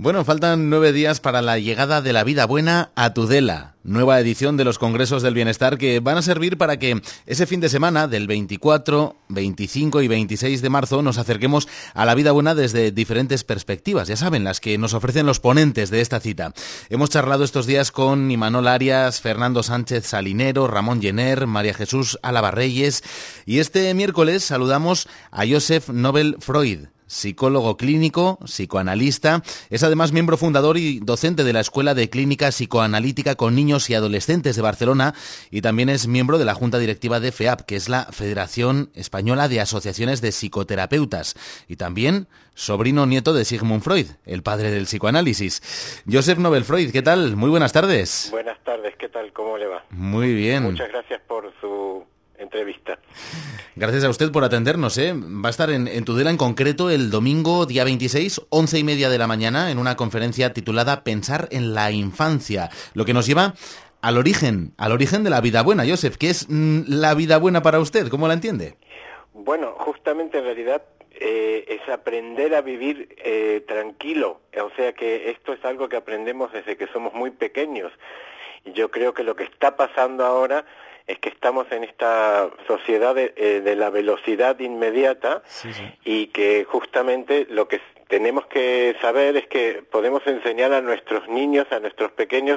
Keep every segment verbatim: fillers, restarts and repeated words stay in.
Bueno, faltan nueve días para la llegada de la vida buena a Tudela. Nueva edición de los Congresos del Bienestar que van a servir para que ese fin de semana del veinticuatro, veinticinco y veintiséis de marzo nos acerquemos a la vida buena desde diferentes perspectivas. Ya saben, las que nos ofrecen los ponentes de esta cita. Hemos charlado estos días con Imanol Arias, Fernando Sánchez Salinero, Ramón Jenner, María Jesús Álava Reyes y este miércoles saludamos a Joseph Nobel Freud, psicólogo clínico, psicoanalista, es además miembro fundador y docente de la Escuela de Clínica Psicoanalítica con Niños y Adolescentes de Barcelona y también es miembro de la Junta Directiva de FEAP, que es la Federación Española de Asociaciones de Psicoterapeutas, y también sobrino nieto de Sigmund Freud, el padre del psicoanálisis. Joseph Nobel Freud, ¿qué tal? Muy buenas tardes. Buenas tardes, ¿qué tal? ¿Cómo le va? Muy bien. Muchas gracias por su entrevista. Gracias a usted por atendernos, ¿eh? Va a estar en, en Tudela en concreto el domingo día veintiséis, once y media de la mañana, en una conferencia titulada Pensar en la infancia, lo que nos lleva al origen, al origen de la vida buena. Joseph, ¿qué es mm, la vida buena para usted? ¿Cómo la entiende? Bueno, justamente en realidad eh, es aprender a vivir eh, tranquilo, o sea que esto es algo que aprendemos desde que somos muy pequeños. Y yo creo que lo que está pasando ahora es que estamos en esta sociedad de, eh, de la velocidad inmediata, sí, sí. Y que justamente lo que tenemos que saber es que podemos enseñar a nuestros niños, a nuestros pequeños,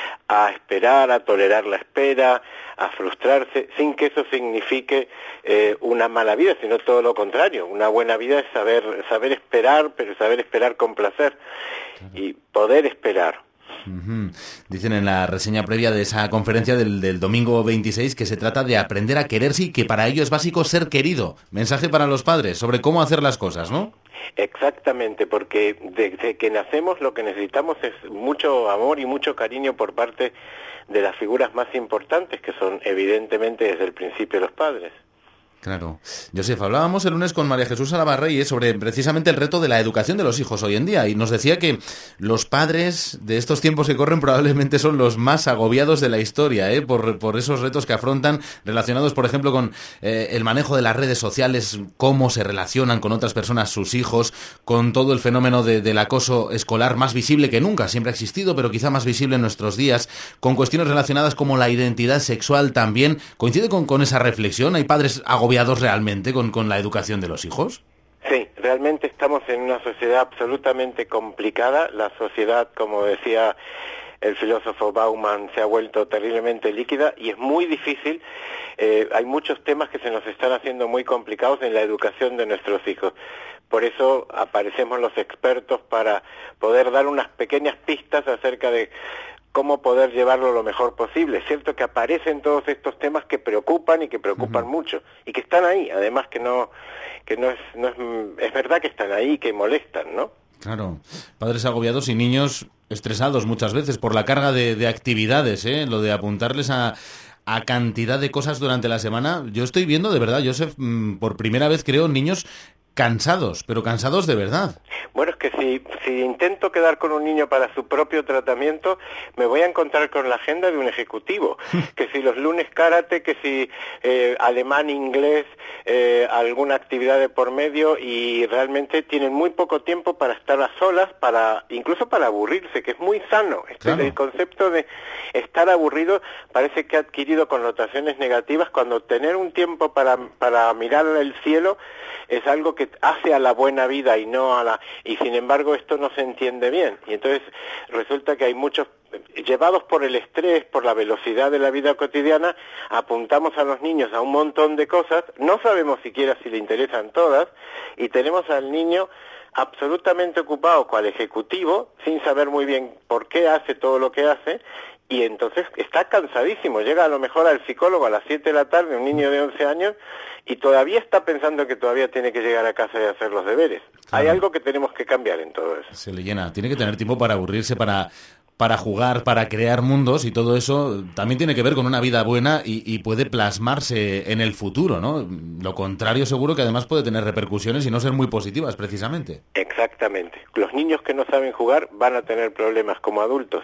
a esperar, a tolerar la espera, a frustrarse, sin que eso signifique eh, una mala vida, sino todo lo contrario. Una buena vida es saber, saber esperar, pero saber esperar con placer, claro. Y poder esperar. Uh-huh. Dicen en la reseña previa de esa conferencia del, del domingo veintiséis que se trata de aprender a quererse y que para ello es básico ser querido. Mensaje para los padres sobre cómo hacer las cosas, ¿no? Exactamente, porque desde que nacemos lo que necesitamos es mucho amor y mucho cariño por parte de las figuras más importantes, que son evidentemente desde el principio los padres. Claro. Joseph, hablábamos el lunes con María Jesús Álava Reyes sobre precisamente el reto de la educación de los hijos hoy en día y nos decía que los padres de estos tiempos que corren probablemente son los más agobiados de la historia, ¿eh? por, por esos retos que afrontan relacionados, por ejemplo, con eh, el manejo de las redes sociales, cómo se relacionan con otras personas sus hijos, con todo el fenómeno de, del acoso escolar más visible que nunca, siempre ha existido, pero quizá más visible en nuestros días, con cuestiones relacionadas como la identidad sexual también. ¿Coincide con, con esa reflexión? ¿Hay padres agobiados realmente con, con la educación de los hijos? Sí, realmente estamos en una sociedad absolutamente complicada. La sociedad, como decía el filósofo Bauman, se ha vuelto terriblemente líquida y es muy difícil. Eh, hay muchos temas que se nos están haciendo muy complicados en la educación de nuestros hijos. Por eso aparecemos los expertos para poder dar unas pequeñas pistas acerca de cómo poder llevarlo lo mejor posible. Es cierto que aparecen todos estos temas que preocupan y que preocupan uh-huh. mucho y que están ahí, además que no que no es no es es verdad que están ahí, que molestan, ¿no? Claro, padres agobiados y niños estresados muchas veces por la carga de, de actividades, ¿eh? Lo de apuntarles a a cantidad de cosas durante la semana. Yo estoy viendo, de verdad, Joseph, por primera vez creo niños cansados, pero cansados de verdad. Bueno, es que si, si intento quedar con un niño para su propio tratamiento, me voy a encontrar con la agenda de un ejecutivo. Que si los lunes karate, que si eh, alemán, inglés, eh, alguna actividad de por medio, y realmente tienen muy poco tiempo para estar a solas, para incluso para aburrirse, que es muy sano. Este, claro. El concepto de estar aburrido parece que ha adquirido connotaciones negativas, cuando tener un tiempo para, para mirar el cielo es algo que hace a la buena vida y no a la... y sin embargo esto no se entiende bien, y entonces resulta que hay muchos, llevados por el estrés, por la velocidad de la vida cotidiana, apuntamos a los niños a un montón de cosas, no sabemos siquiera si le interesan todas, y tenemos al niño absolutamente ocupado cual ejecutivo, sin saber muy bien por qué hace todo lo que hace, y entonces está cansadísimo. Llega a lo mejor al psicólogo a las siete de la tarde, un niño de once años, y todavía está pensando que todavía tiene que llegar a casa y hacer los deberes. Claro. Hay algo que tenemos que cambiar en todo eso. Se le llena, tiene que tener tiempo para aburrirse, para... para jugar, para crear mundos, y todo eso también tiene que ver con una vida buena y, y puede plasmarse en el futuro, ¿no? Lo contrario seguro que además puede tener repercusiones y no ser muy positivas, precisamente. Exactamente. Los niños que no saben jugar van a tener problemas como adultos.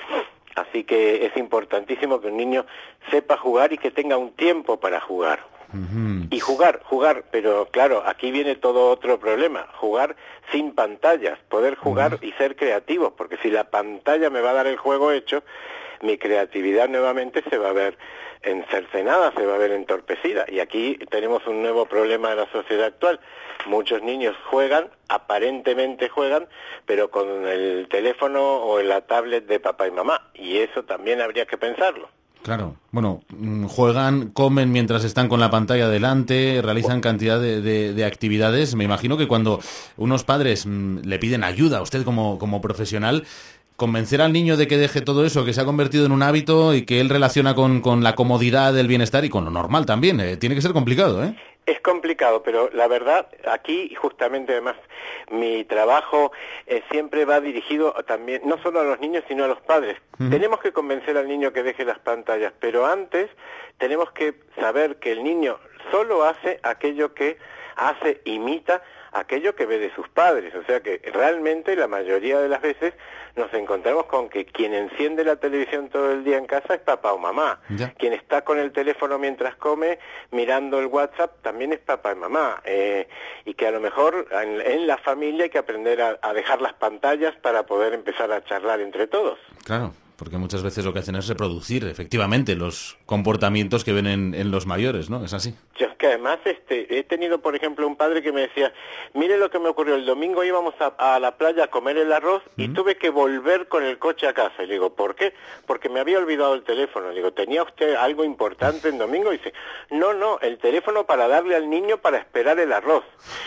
Así que es importantísimo que un niño sepa jugar y que tenga un tiempo para jugar. Uh-huh. Y jugar, jugar, pero claro, aquí viene todo otro problema, jugar sin pantallas, poder jugar uh-huh. y ser creativos, porque si la pantalla me va a dar el juego hecho, mi creatividad nuevamente se va a ver encercenada, se va a ver entorpecida. Y aquí tenemos un nuevo problema de la sociedad actual. Muchos niños juegan, aparentemente juegan, pero con el teléfono o en la tablet de papá y mamá. Y eso también habría que pensarlo. Claro, bueno, juegan, comen mientras están con la pantalla delante, realizan cantidad de, de, de actividades. Me imagino que cuando unos padres mmm, le piden ayuda a usted como, como profesional, convencer al niño de que deje todo eso, que se ha convertido en un hábito y que él relaciona con, con la comodidad, el bienestar y con lo normal también. Eh, tiene que ser complicado, ¿eh? Es complicado, pero la verdad, aquí justamente además mi trabajo eh, siempre va dirigido también, no solo a los niños, sino a los padres. Uh-huh. Tenemos que convencer al niño que deje las pantallas, pero antes tenemos que saber que el niño solo hace aquello que hace, imita aquello que ve de sus padres. O sea que realmente la mayoría de las veces nos encontramos con que quien enciende la televisión todo el día en casa es papá o mamá. Ya. Quien está con el teléfono mientras come, mirando el WhatsApp, también es papá y mamá. Eh, y que a lo mejor en, en la familia hay que aprender a, a dejar las pantallas para poder empezar a charlar entre todos. Claro. Porque muchas veces lo que hacen es reproducir, efectivamente, los comportamientos que ven en, en los mayores, ¿no? Es así. Yo es que además este, he tenido, por ejemplo, un padre que me decía, mire lo que me ocurrió, el domingo íbamos a, a la playa a comer el arroz y uh-huh. tuve que volver con el coche a casa. Y le digo, ¿por qué? Porque me había olvidado el teléfono. Le digo, ¿tenía usted algo importante el domingo? Y dice, no, no, el teléfono para darle al niño para esperar el arroz.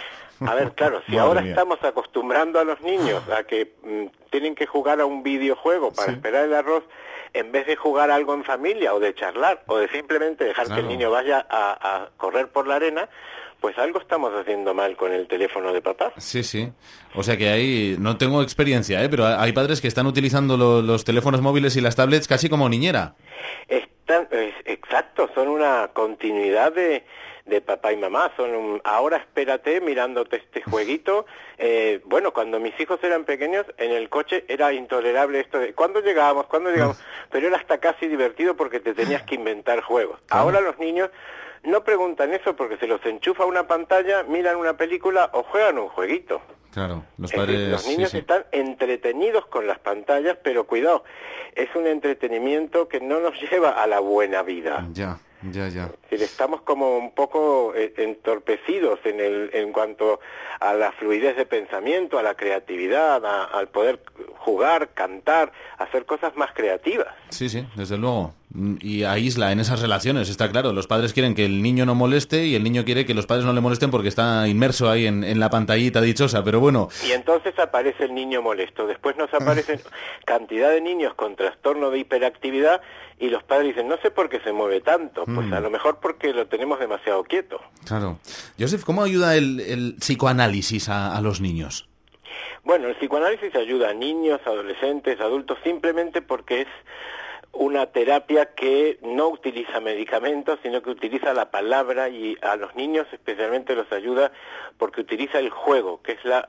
A ver, claro, si ahora mía. estamos acostumbrando a los niños a que mm, tienen que jugar a un videojuego para sí. esperar el arroz, en vez de jugar algo en familia o de charlar o de simplemente dejar claro. que el niño vaya a, a correr por la arena, pues algo estamos haciendo mal con el teléfono de papá. Sí, sí. O sea que ahí no tengo experiencia, ¿eh? Pero hay padres que están utilizando lo, los teléfonos móviles y las tablets casi como niñera. Están, es, exacto, son una continuidad de... de papá y mamá, son un, ahora espérate mirándote este jueguito. Eh, bueno, cuando mis hijos eran pequeños, en el coche era intolerable esto de ¿cuándo llegábamos? ¿Cuándo llegamos? Pero era hasta casi divertido porque te tenías que inventar juegos. Ahora los niños no preguntan eso porque se los enchufa una pantalla, miran una película o juegan un jueguito. Claro, los padres... Es decir, los niños sí, sí. están entretenidos con las pantallas, pero cuidado, es un entretenimiento que no nos lleva a la buena vida. Ya. Ya, ya. Es decir, estamos como un poco eh, entorpecidos en el en cuanto a la fluidez de pensamiento, a la creatividad, a, al poder jugar, cantar, hacer cosas más creativas. Sí, sí, desde luego. Y aísla en esas relaciones, está claro. Los padres quieren que el niño no moleste y el niño quiere que los padres no le molesten porque está inmerso ahí en, en la pantallita dichosa, pero bueno. Y entonces aparece el niño molesto. Después nos aparecen cantidad de niños con trastorno de hiperactividad y los padres dicen, no sé por qué se mueve tanto. Pues mm. a lo mejor porque lo tenemos demasiado quieto. Claro. Joseph, ¿cómo ayuda el, el psicoanálisis a, a los niños? Bueno, el psicoanálisis ayuda a niños, adolescentes, adultos, simplemente porque es una terapia que no utiliza medicamentos, sino que utiliza la palabra, y a los niños especialmente los ayuda porque utiliza el juego, que es la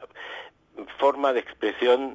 forma de expresión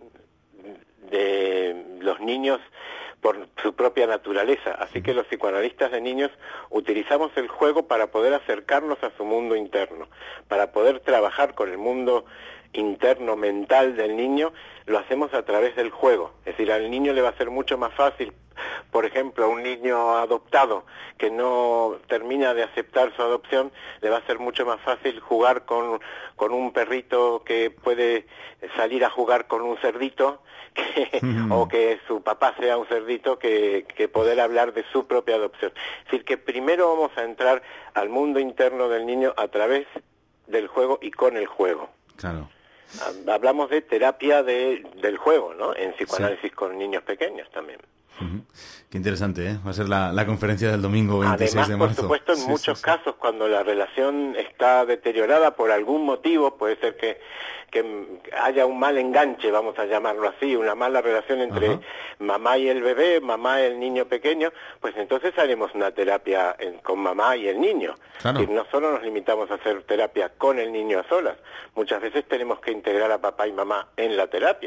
de los niños por su propia naturaleza. Así que los psicoanalistas de niños utilizamos el juego para poder acercarnos a su mundo interno, para poder trabajar con el mundo interno mental del niño. Lo hacemos a través del juego. Es decir, al niño le va a ser mucho más fácil, por ejemplo, a un niño adoptado que no termina de aceptar su adopción, le va a ser mucho más fácil jugar con, con un perrito que puede salir a jugar con un cerdito, que, mm. o que su papá sea un cerdito, que, que poder hablar de su propia adopción. Es decir, que primero vamos a entrar al mundo interno del niño a través del juego y con el juego. Claro. Hablamos de terapia de, del juego, ¿no? En psicoanálisis sí. con niños pequeños también. Uh-huh. Qué interesante, ¿eh? Va a ser la, la conferencia del domingo veintiséis Además, de marzo. Por supuesto, en sí, muchos sí, sí. casos, cuando la relación está deteriorada por algún motivo, puede ser que, que haya un mal enganche, vamos a llamarlo así, una mala relación entre uh-huh. mamá y el bebé, mamá y el niño pequeño, pues entonces haremos una terapia en, con mamá y el niño. Claro. Y no solo nos limitamos a hacer terapia con el niño a solas, muchas veces tenemos que integrar a papá y mamá en la terapia.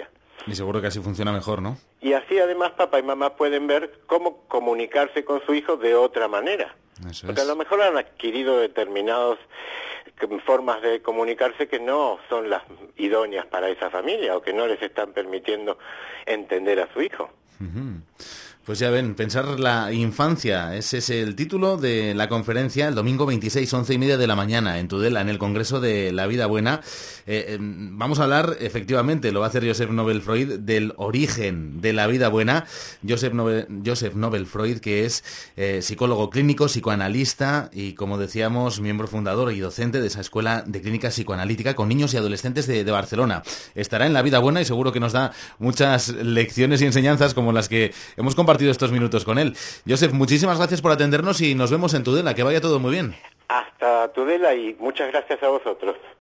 Y seguro que así funciona mejor, ¿no? Y así además papá y mamá pueden ver cómo comunicarse con su hijo de otra manera. Eso Porque es. a lo mejor han adquirido determinadas formas de comunicarse que no son las idóneas para esa familia o que no les están permitiendo entender a su hijo. Uh-huh. Pues ya ven, pensar la infancia, ese es el título de la conferencia el domingo veintiséis, once y media de la mañana en Tudela, en el Congreso de la Vida Buena. Eh, eh, vamos a hablar, efectivamente, lo va a hacer Joseph Nobel Freud, del origen de la vida buena. Joseph Nobel, Joseph Nobel Freud, que es eh, psicólogo clínico, psicoanalista y, como decíamos, miembro fundador y docente de esa escuela de clínica psicoanalítica con niños y adolescentes de, de Barcelona. Estará en la Vida Buena y seguro que nos da muchas lecciones y enseñanzas como las que hemos compartido estos minutos con él. Joseph, muchísimas gracias por atendernos y nos vemos en Tudela. Que vaya todo muy bien. Hasta Tudela y muchas gracias a vosotros.